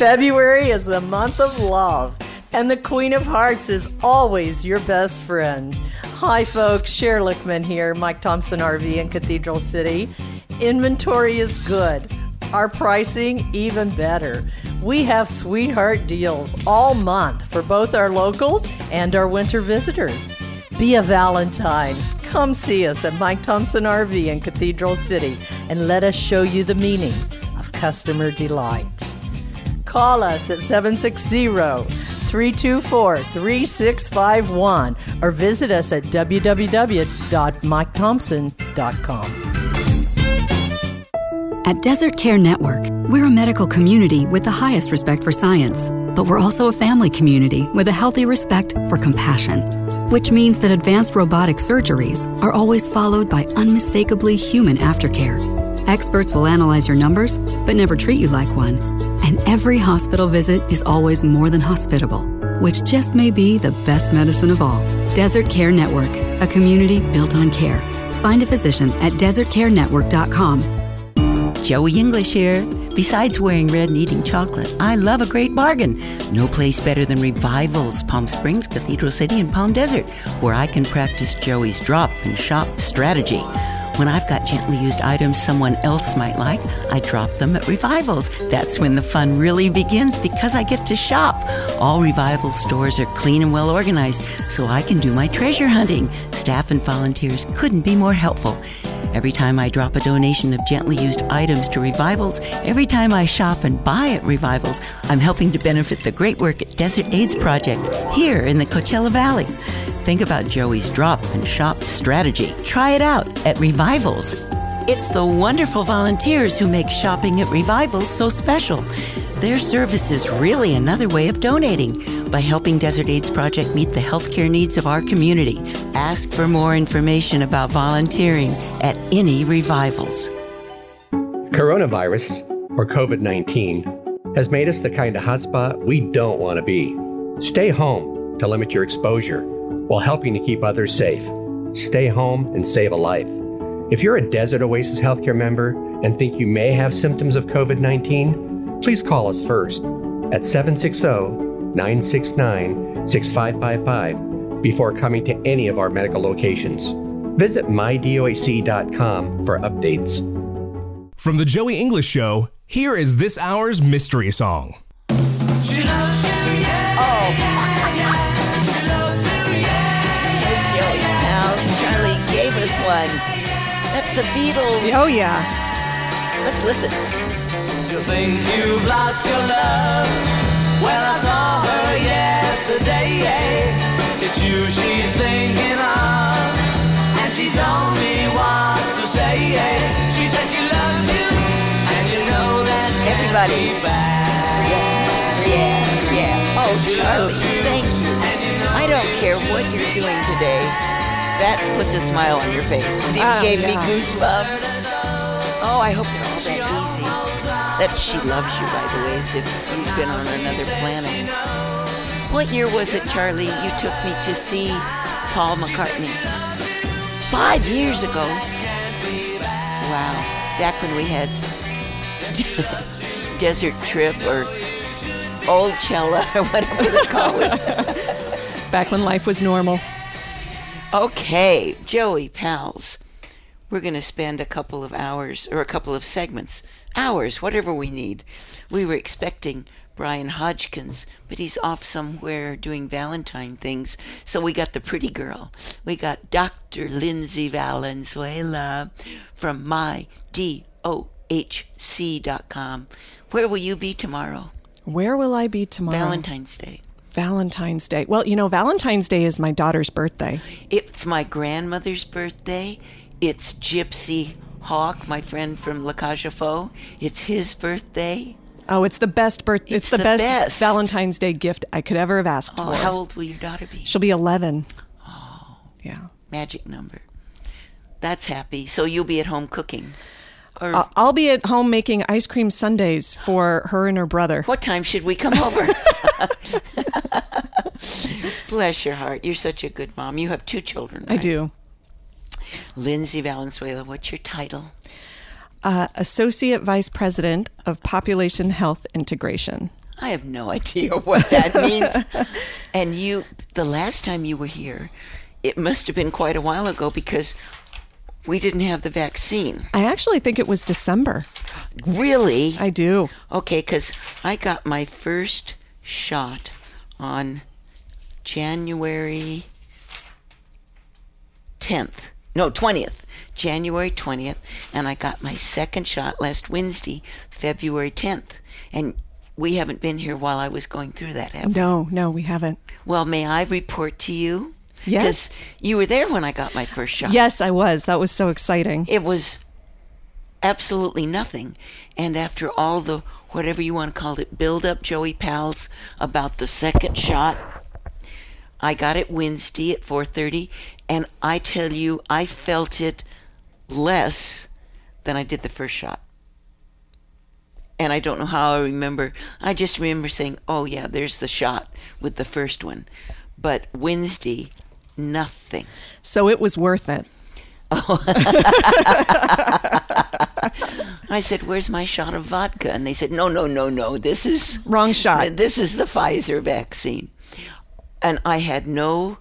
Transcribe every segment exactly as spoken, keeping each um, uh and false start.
February is the month of love, and the Queen of Hearts is always your best friend. Hi, folks. Cher Lickman here, Mike Thompson R V in Cathedral City. Inventory is good. Our pricing even better. We have sweetheart deals all month for both our locals and our winter visitors. Be a Valentine. Come see us at Mike Thompson R V in Cathedral City and let us show you the meaning of customer delight. Call us at seven six zero, three two four, three six five one or visit us at w w w dot mike thompson dot com. At Desert Care Network, we're a medical community with the highest respect for science, but we're also a family community with a healthy respect for compassion, which means that advanced robotic surgeries are always followed by unmistakably human aftercare. Experts will analyze your numbers, but never treat you like one. And every hospital visit is always more than hospitable, which just may be the best medicine of all. Desert Care Network, a community built on care. Find a physician at desert care network dot com. Joey English here. Besides wearing red and eating chocolate, I love a great bargain. No place better than Revivals, Palm Springs, Cathedral City, and Palm Desert, where I can practice Joey's drop and shop strategy. When I've got gently used items someone else might like, I drop them at Revivals. That's when the fun really begins because I get to shop. All Revivals stores are clean and well organized, so I can do my treasure hunting. Staff and volunteers couldn't be more helpful. Every time I drop a donation of gently used items to Revivals, every time I shop and buy at Revivals, I'm helping to benefit the great work at Desert AIDS Project here in the Coachella Valley. Think about Joey's drop and shop strategy. Try it out at Revivals. It's the wonderful volunteers who make shopping at Revivals so special. Their service is really another way of donating by helping Desert AIDS Project meet the healthcare needs of our community. Ask for more information about volunteering at any Revivals. Coronavirus, or COVID nineteen, has made us the kind of hotspot we don't want to be. Stay home to limit your exposure while helping to keep others safe. Stay home and save a life. If you're a Desert Oasis healthcare member and think you may have symptoms of COVID nineteen, please call us first at seven six zero, nine six nine, six five five five before coming to any of our medical locations. Visit my D O A C dot com for updates. From the Joey English Show, here is this hour's mystery song. She loves you, yeah. Oh. She loves you, yeah. Hey, Joey, now Charlie gave us one. That's the Beatles. Oh, yeah. Let's listen. You think you've lost your love? Well, I saw her yesterday. It's you she's thinking of, and she told me what to say. She said she loves you, and you know that everybody. Yeah, yeah, yeah. Oh, Charlie, thank you. I don't care what you're doing today. That puts a smile on your face. It Oh, gave yeah. me goosebumps. Oh, I hope they're all that easy. That she loves you, by the way, as if you've been on another planet. What year was it, Charlie, you took me to see Paul McCartney? Five years ago. Wow. Back when we had Desert Trip or Old Cella or whatever they call it. Back when life was normal. Okay, Joey, pals. We're going to spend a couple of hours, or a couple of segments, hours, whatever we need. We were expecting Brian Hodgkins, but he's off somewhere doing Valentine things. So we got the pretty girl. We got Doctor Lindsay Valenzuela from my D O H C dot com. Where will you be tomorrow? Where will I be tomorrow? Valentine's Day. Valentine's Day. Well, you know, Valentine's Day is my daughter's birthday. It's my grandmother's birthday. It's Gypsy Hawk, my friend from La Cage aux Folles. It's his birthday. Oh, it's the best birth. It's, It's the, the best, best. Valentine's Day gift I could ever have asked Oh, for. how old will your daughter be? She'll be eleven. Oh, Yeah. magic number. That's happy. So you'll be at home cooking. Or Uh, I'll be at home making ice cream sundaes for her and her brother. what time should we come over? Bless your heart. You're such a good mom. You have two children, right? I do. Lindsay Valenzuela, what's your title? Uh, Associate Vice President of Population Health Integration. I have no idea what that means. And you, the last time you were here, it must have been quite a while ago because we didn't have the vaccine. I actually think it was December. Really? I do. Okay, because I got my first shot on January tenth. No, twentieth. January twentieth. And I got my second shot last Wednesday, February tenth. And we haven't been here while I was going through that, have we? No, no, we haven't. Well, may I report to you? Yes. Because you were there when I got my first shot. Yes, I was. That was so exciting. It was absolutely nothing. And after all the, whatever you want to call it, build up, Joey Pals, about the second shot, I got it Wednesday at four thirty, and I tell you, I felt it less than I did the first shot. And I don't know how I remember. I just remember saying, oh, yeah, there's the shot with the first one. But Wednesday, nothing. So it was worth it. I said, where's my shot of vodka? And they said, no, no, no, no. This is... Wrong shot. This is the Pfizer vaccine. And I had no...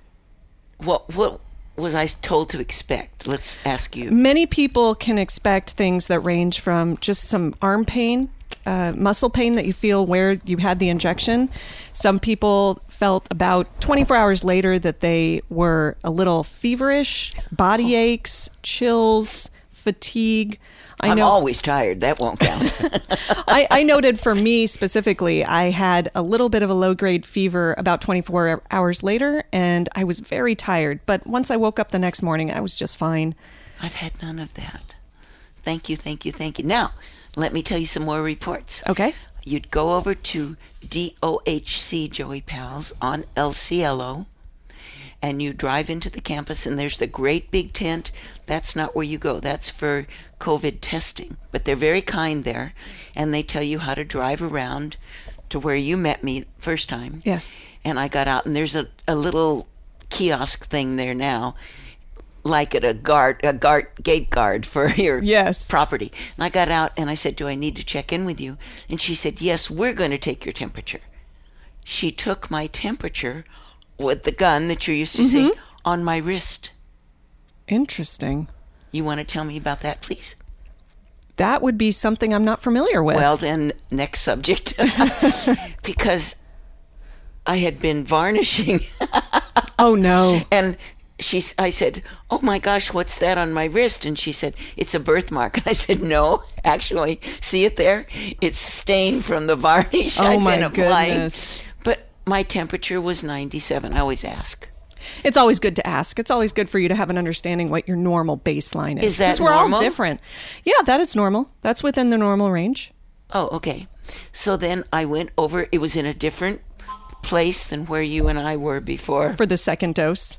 What, what was I told to expect? Let's ask you. Many people can expect things that range from just some arm pain, uh, muscle pain that you feel where you had the injection. Some people felt about twenty-four hours later that they were a little feverish, body aches, chills, fatigue. I I'm know, always tired. That won't count. I, I noted for me specifically, I had a little bit of a low-grade fever about twenty-four hours later, and I was very tired. But once I woke up the next morning, I was just fine. I've had none of that. Thank you, thank you, thank you. Now, let me tell you some more reports. Okay. You'd go over to D O H C, Joey Pals, on El Cielo, and you drive into the campus, and there's the great big tent. That's not where you go. That's for COVID testing. But they're very kind there, and they tell you how to drive around to where you met me first time. Yes. And I got out, and there's a, a little kiosk thing there now, like at a guard, a guard, gate guard for your Yes. property. And I got out, and I said, do I need to check in with you? And she said, yes, we're going to take your temperature. She took my temperature with the gun that you're used to Mm-hmm. seeing on my wrist. Interesting. You want to tell me about that, please? That would be something I'm not familiar with. Well, then, next subject. Because I had been varnishing. Oh, no. And she, I said, oh my gosh, what's that on my wrist? And she said, it's a birthmark. And I said, no, actually, see it there? It's stained from the varnish Oh, I've my been applying. goodness. But my temperature was ninety-seven. I always ask. It's always good to ask. It's always good for you to have an understanding what your normal baseline is. Is that 'Cause we're normal? all different. Yeah, that is normal. That's within the normal range. Oh, okay. So then I went over. It was in a different place than where you and I were before. For the second dose.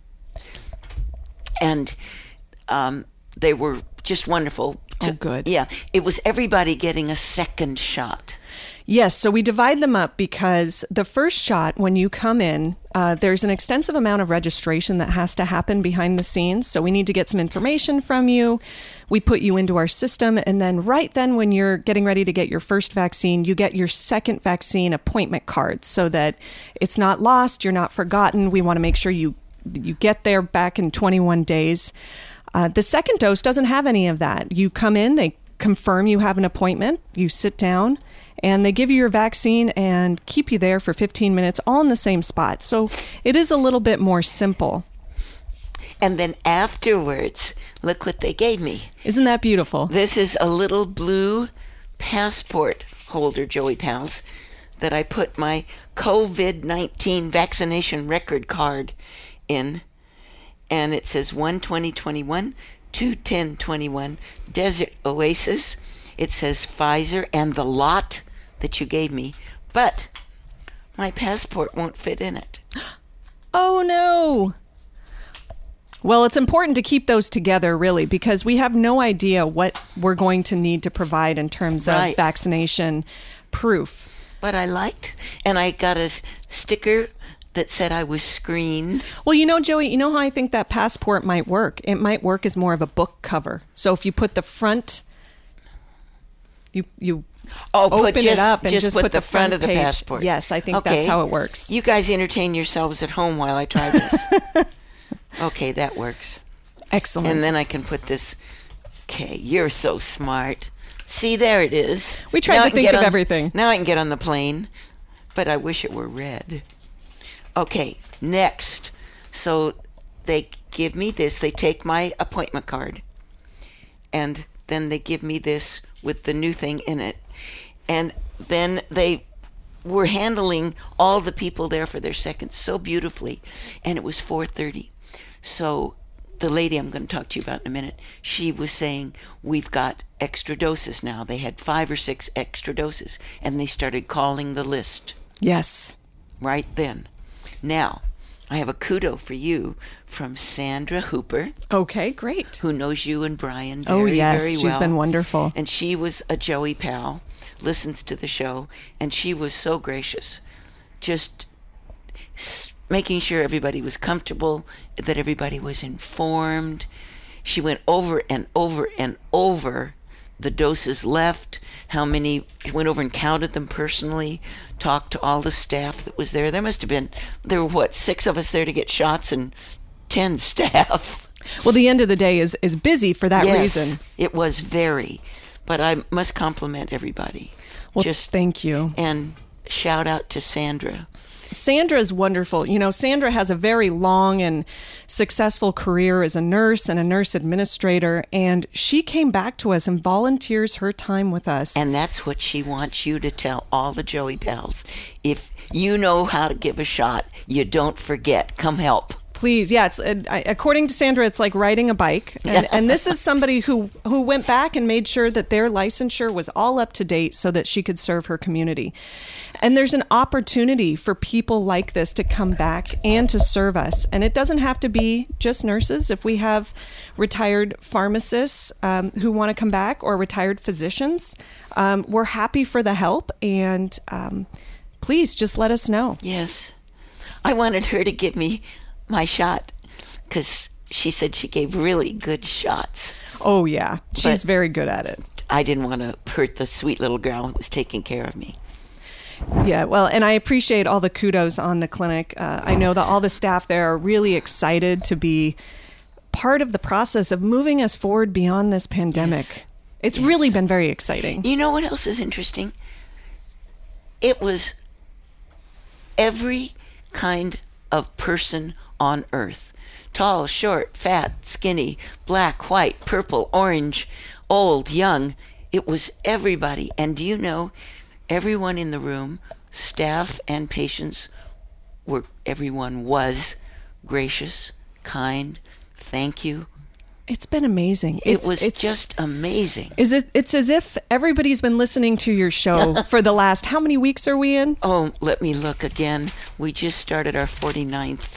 And um, they were just wonderful. to- Oh, good. Yeah. It was everybody getting a second shot. Yes, so we divide them up because the first shot, when you come in, uh, there's an extensive amount of registration that has to happen behind the scenes. So we need to get some information from you. We put you into our system. And then right then when you're getting ready to get your first vaccine, you get your second vaccine appointment card so that it's not lost, you're not forgotten. We want to make sure you, you get there back in twenty-one days. Uh, the second dose doesn't have any of that. You come in, they confirm you have an appointment, you sit down, and they give you your vaccine and keep you there for fifteen minutes, all in the same spot. So it is a little bit more simple. And then afterwards, look what they gave me. Isn't that beautiful? This is a little blue passport holder, Joey Pals, that I put my COVID nineteen vaccination record card in. And it says one twenty twenty-one, two ten twenty-one, Desert Oasis. It says Pfizer and the lot that you gave me. But my passport won't fit in it. Oh, no. Well, it's important to keep those together, really, because we have no idea what we're going to need to provide in terms of Right. vaccination proof. But I liked, and I got a s- sticker that said I was screened. Well, you know, Joey, you know how I think that passport might work? It might work as more of a book cover. So if you put the front, you you Oh, put open just, it up and just, just put, put the, the front, front of the page. passport. Yes, I think that's how it works. You guys entertain yourselves at home while I try this. Okay, that works. Excellent. And then I can put this. Okay, you're so smart. See, there it is. We tried Now to I can think get of on- everything. Now I can get on the plane, but I wish it were red. Okay, next. So they give me this. They take my appointment card, and then they give me this with the new thing in it. And then they were handling all the people there for their seconds so beautifully. And it was four thirty. So the lady I'm going to talk to you about in a minute, she was saying, we've got extra doses now. They had five or six extra doses, and they started calling the list Yes. right then. Now, I have a kudo for you from Sandra Hooper, Okay, great. who knows you and Brian very, Oh, yes. very She's well. been wonderful. And she was a Joey pal, listens to the show, and she was so gracious. Just s- making sure everybody was comfortable, that everybody was informed. She went over and over and over the doses left, how many, she went over and counted them personally, talked to all the staff that was there. There must have been, there were what, six of us there to get shots and ten staff. Well, the end of the day is, is busy for that Yes, reason. it was very, but I must compliment everybody. Well, Just thank you. And shout out to Sandra. Sandra is wonderful. You know, Sandra has a very long and successful career as a nurse and a nurse administrator, and she came back to us and volunteers her time with us. And that's what she wants you to tell all the Joey pals. If you know how to give a shot, you don't forget. Come help. Please, yeah. It's uh, I, according to Sandra, it's like riding a bike, and, and this is somebody who who went back and made sure that their licensure was all up to date so that she could serve her community. And there's an opportunity for people like this to come back and to serve us, and it doesn't have to be just nurses. If we have retired pharmacists um, who want to come back, or retired physicians, um, we're happy for the help. And um, please just let us know. Yes. I wanted her to give me my shot because she said she gave really good shots. Oh, yeah. She's But- very good at it. I didn't want to hurt the sweet little girl who was taking care of me. Yeah, well, and I appreciate all the kudos on the clinic. Uh, I know that all the staff there are really excited to be part of the process of moving us forward beyond this pandemic. Yes. It's Yes. really been very exciting. You know what else is interesting? It was every kind of person on earth. Tall, short, fat, skinny, black, white, purple, orange, old, young. It was everybody. And do you know, everyone in the room, staff and patients, were everyone was gracious, kind, thank you. It's been amazing. It It's, was it's, just amazing. Is it? It's as if everybody's been listening to your show for the last. How many weeks are we in? Oh, let me look again. We just started our forty-ninth.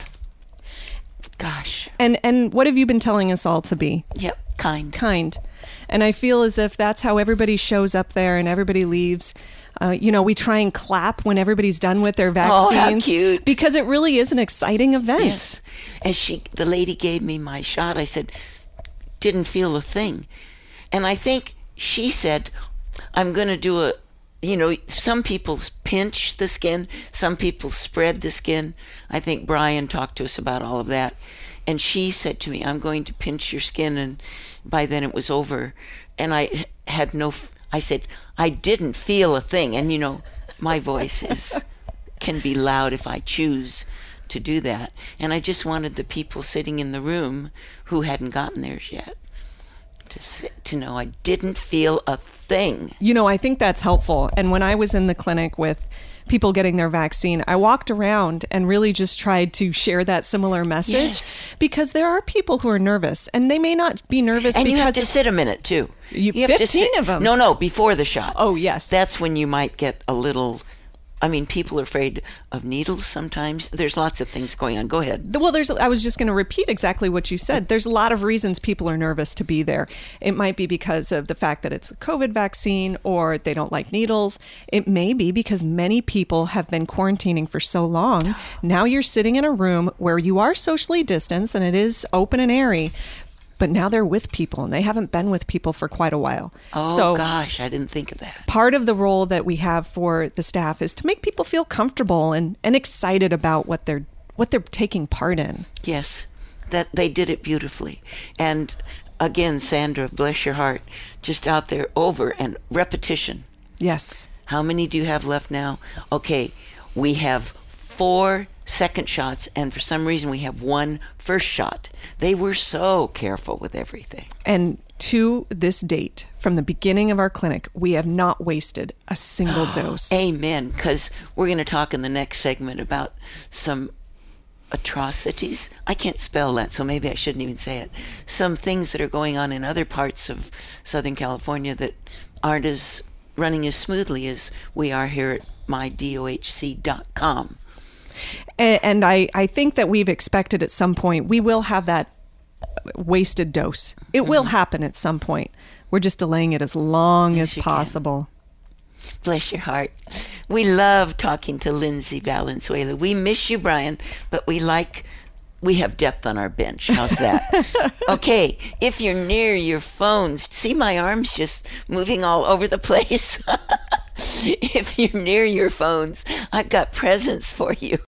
Gosh. And and what have you been telling us all to be? Yep, kind. Kind. And I feel as if that's how everybody shows up there and everybody leaves. Uh, you know, we try and clap when everybody's done with their Oh, vaccines. how cute. Because it really is an exciting event. Yes. As she, the lady gave me my shot, I said, didn't feel a thing. And I think she said, I'm going to do a, you know, some people pinch the skin, some people spread the skin. I think Brian talked to us about all of that. And she said to me, I'm going to pinch your skin. And by then it was over. And I had no, I said, I didn't feel a thing. And, you know, my voice is can be loud if I choose to do that. And I just wanted the people sitting in the room who hadn't gotten theirs yet to sit, to know I didn't feel a thing. You know, I think that's helpful. And when I was in the clinic with people getting their vaccine, I walked around and really just tried to share that similar message. Yes. Because there are people who are nervous, and they may not be nervous And because you have to of- sit a minute too. You- have to fifteen sit- of them. No, no, before the shot. Oh, yes. That's when you might get a little. I mean, people are afraid of needles sometimes. There's lots of things going on. Go ahead. Well, there's. I was just going to repeat exactly what you said. There's a lot of reasons people are nervous to be there. It might be because of the fact that it's a COVID vaccine, or they don't like needles. It may be because many people have been quarantining for so long. Now you're sitting in a room where you are socially distanced and it is open and airy. but now they're with people and they haven't been with people for quite a while. Oh, so gosh, I didn't think of that. Part of the role that we have for the staff is to make people feel comfortable and, and excited about what they're what they're taking part in. Yes, that they did it beautifully. And again, Sandra, bless your heart, just out there over and repetition. Yes. How many do you have left now? Okay, we have four second shots, and for some reason we have one first shot. They were so careful with everything. And to this date, from the beginning of our clinic, we have not wasted a single dose. Amen, because we're going to talk in the next segment about some atrocities. I can't spell that, so maybe I shouldn't even say it. Some things that are going on in other parts of Southern California that aren't as running as smoothly as we are here at my dohc dot com. And, and I, I think that we've expected at some point we will have that wasted dose. It mm-hmm. will happen at some point. We're just delaying it as long yes, as possible. Can. Bless your heart. We love talking to Lindsay Valenzuela. We miss you, Brian, but we like, we have depth on our bench. How's that? Okay, if you're near your phones, see my arms just moving all over the place? If you're near your phones, I've got presents for you.